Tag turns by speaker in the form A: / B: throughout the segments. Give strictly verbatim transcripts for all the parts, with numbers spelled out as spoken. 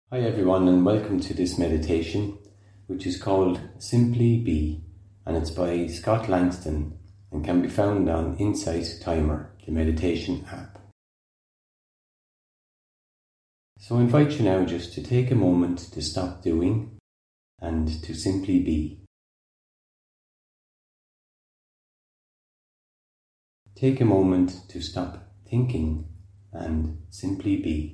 A: Hi everyone, and welcome to this meditation, which is called Simply Be, and it's by Scott Langston and can be found on Insight Timer, the meditation app. So I invite you now just to take a moment to stop doing and to simply be. Take a moment to stop thinking and simply be.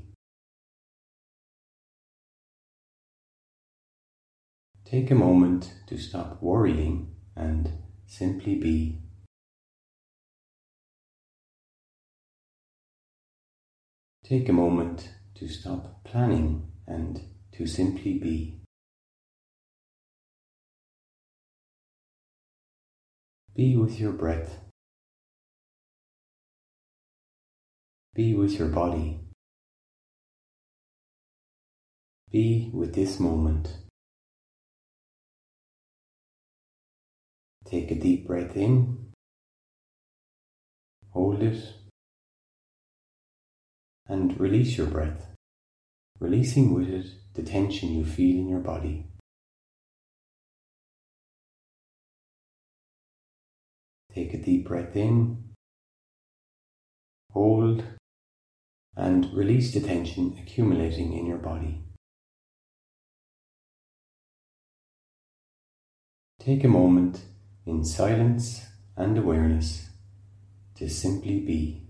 A: Take a moment to stop worrying and simply be. Take a moment to stop planning and to simply be. Be with your breath. Be with your body. Be with this moment. Take a deep breath in, hold it, and release your breath, releasing with it the tension you feel in your body. Take a deep breath in, hold, and release the tension accumulating in your body. Take a moment in silence and awareness to simply be.